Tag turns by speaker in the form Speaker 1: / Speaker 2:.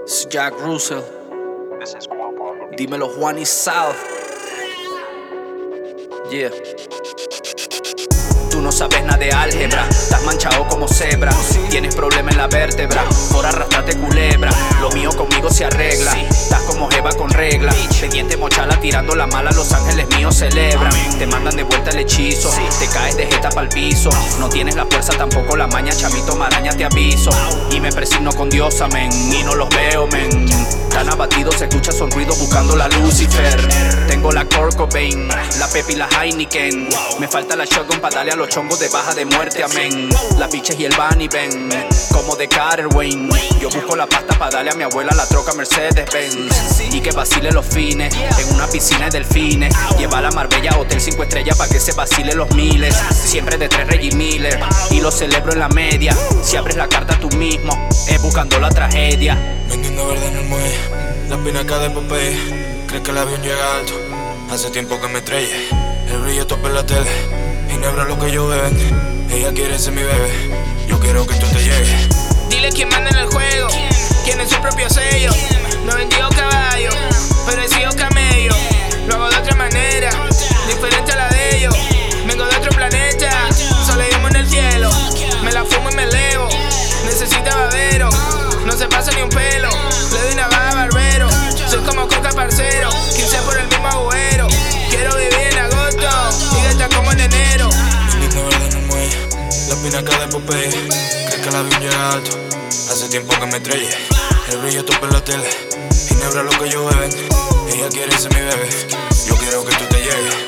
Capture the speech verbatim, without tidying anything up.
Speaker 1: Es Jack Russell. Dímelo Juan y South. Yeah. Tú no sabes nada de álgebra, estás manchado como cebra. Tienes problema en la vértebra, por arrastrarte culebra. Lo mío conmigo se arregla, estás como jeva con regla. Pendiente mochala tirando la mala, los ángeles míos celebran. Te mandan de vuelta el hechizo, te caes de jeta pa'l piso. No tienes la fuerza, tampoco la maña, chamito maraña, te aviso. Y me presigno con Dios, amén, y no los veo, men. Tan abatidos, se escucha son ruidos buscando la Lucifer. Tengo la Kurt Cobain, la Pepe y la Heineken. Me falta la shotgun pa' darle a los chongos de baja de muerte, amén. Las biches y el Bunny ven, como de Carter Wayne. Yo busco la pasta pa' darle a mi abuela la troca Mercedes-Benz. Y que vacile los fines, en una piscina de delfines. Lleva a la Marbella Hotel cinco estrellas pa' que se vacile los miles. Siempre de tres Reggie Miller, y lo celebro en la media. Si abres la carta tú mismo, es buscando la tragedia.
Speaker 2: Vendiendo verde en el muelle, la espinaca de Popeye. Crees que el avión llega alto, hace tiempo que me estrellé. El brillo topa en la tele, ginebra lo que yo beben. Ella quiere ser mi bebé, yo quiero que tú te llegues.
Speaker 3: Dile quién manda en el juego, quién es su propio sello. No he vendido caballo, pero he sido camello. Lo hago de otra manera, diferente a la de ellos. Vengo de otro planeta, soleillo en el cielo. Me la fumo y me elevo, necesita babero. No se pasa ni un pelo, le doy una baja barbero. Soy como Coca parcero, quince por el mismo agujero. Quiero vivir en agosto y gastar como en enero.
Speaker 2: Vendiendo verde en el muelle, la espinaca de Popeye. Crees que el avión llega alto, hace tiempo que me estrellé. El brillo topa en la tele, ginebra lo que yo beben. Ella quiere ser mi bebé, yo quiero que tú te llegues.